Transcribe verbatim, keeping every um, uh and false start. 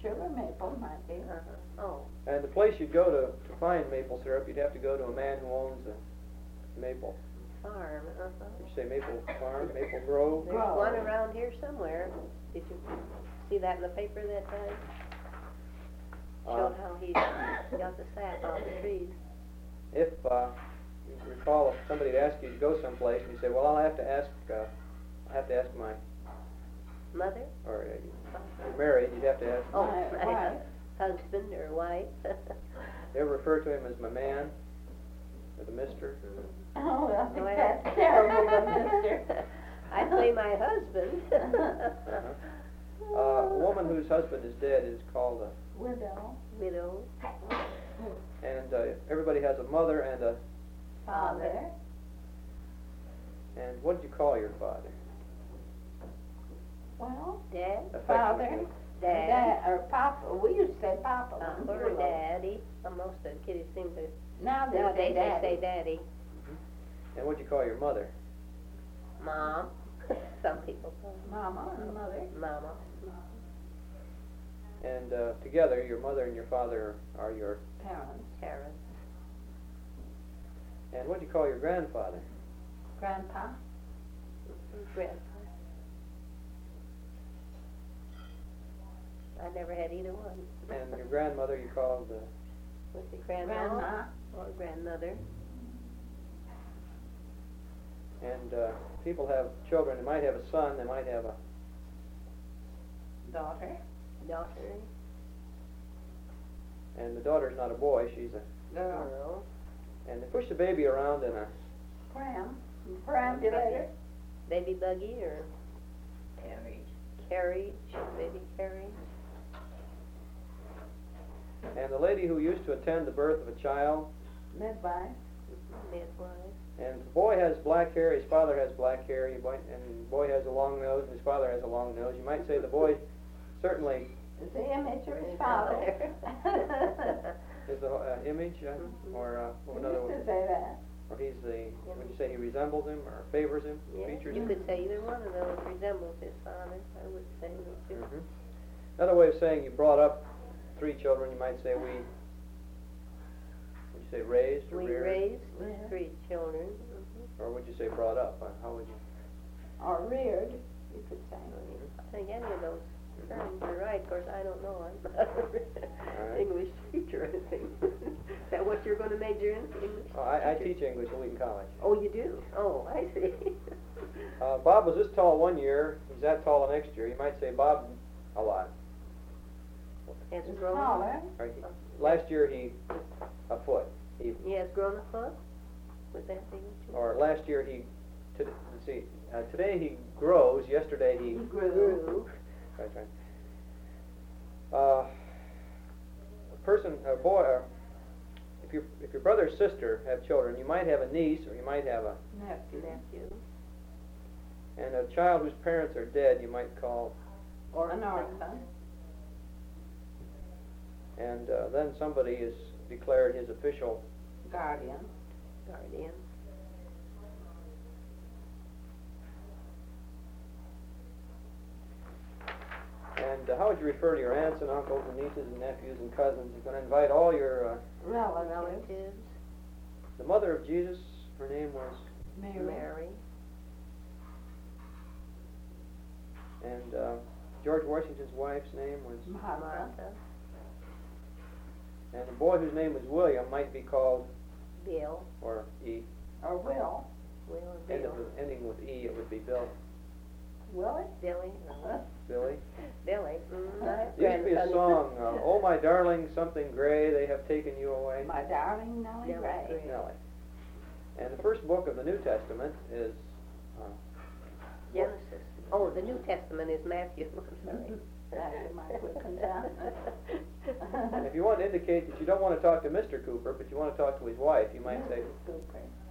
sugar maple might be. Uh-huh. Oh. And the place you'd go to, to find maple syrup, you'd have to go to a man who owns a maple. Farm, uh-huh. Did you say Maple Farm, Maple Grove? There's Grove. one around here somewhere. Did you see that in the paper that time? Showed Uh, how he got the sap off the trees. If uh, you recall, if somebody had asked you to go someplace, and you say, "Well, I'll have to ask, uh, I have to ask my," Mother? or uh, you're married, you'd have to ask. Oh, My my wife. husband or wife. You ever refer to him as my man, or the Mister? Oh, I think No, I that's have- terrible, mister. I say my husband. Uh-huh. Uh, a woman whose husband is dead is called a, Widow. Widow. and uh, everybody has a mother and a, Father. and what did you call your father? Well, Dad. father. Affectionately. Dad. Dad, or Papa. We used to say Papa. when Uncle we were or little. Daddy. Well, most of the kiddies seem to. Now they Nowadays say Daddy. they say Daddy. And what did you call your mother? Mom. Some people call her Mama and mother. Mama. And uh, together, your mother and your father are your. Parents. Parents. And what do you call your grandfather? Grandpa. Grandpa. I never had either one. And your grandmother you called uh, Was it grandma Grandma. or grandmother? and uh, people have children. They might have a son. They might have a. Daughter. Daughter. And the daughter's not a boy. She's a. Girl. Girl. And they push the baby around in a. Pram. Perambulator. Baby buggy or Carriage. carriage. Baby carriage. And the lady who used to attend the birth of a child. Midwife. Midwife. And the boy has black hair. His father has black hair. He boy, and the boy has a long nose. And his father has a long nose. You might say the boy certainly Is the image of his His father. is the uh, image, uh, Mhm. or uh, We what another used one. to say that. Or he's the. Would you say he resembles him or favors him? Yeah, Features you him? could say either one of those resembles his father. I would say me too. Mhm. Another way of saying you brought up three children, you might say we, would you say raised or We reared? raised Reared. three children. Mhm. Or would you say brought up? Uh, How would you? Or reared, you could say. I think any of those terms are right. Of course, I don't know. I'm not All right. an English teacher or anything. Is that what you're going to major in? English? Oh, I, I teacher? teach English at Wheaton College. Oh, you do? Oh, I see. Uh, Bob was this tall one year. He's that tall the next year. You might say Bob a lot. Has It's grown. taller. Or he, last year he a foot. He, He has grown a foot. Would that be what you? or last year he. To, let's see. Uh, today he grows. Yesterday he. He grew. Grew. Right, right. Uh, a person, a boy, uh, if your if your brother or sister have children, you might have a niece or you might have a, Nephew. Nephew. and a child whose parents are dead, you might call, Or an orphan. and uh, then somebody is declared his official. Guardian. Guardian. And uh, how would you refer to your aunts and uncles and nieces and nephews and cousins? You're going to invite all your. Uh, Relatives. Relatives. the mother of Jesus, her name was, Mary. Mary. and uh, George Washington's wife's name was, Martha. Martha. and the boy whose name was William might be called, Bill. or E. Or Will. Will or End Bill. of- ending with E, it would be Bill. Will it? Billy. Uh, Billy. Billy. Mm, I have There used to be a grandson. song, uh, "Oh my darling, something gray, they have taken you away." My darling Nellie Nellie Ray. Gray. Nellie. And the first book of the New Testament is, uh, Genesis. Oh, the New Testament is Matthew. I'm sorry. That's my quick one down. if you want to indicate that you don't want to talk to Mister Cooper, but you want to talk to his wife, you might say, Cooper.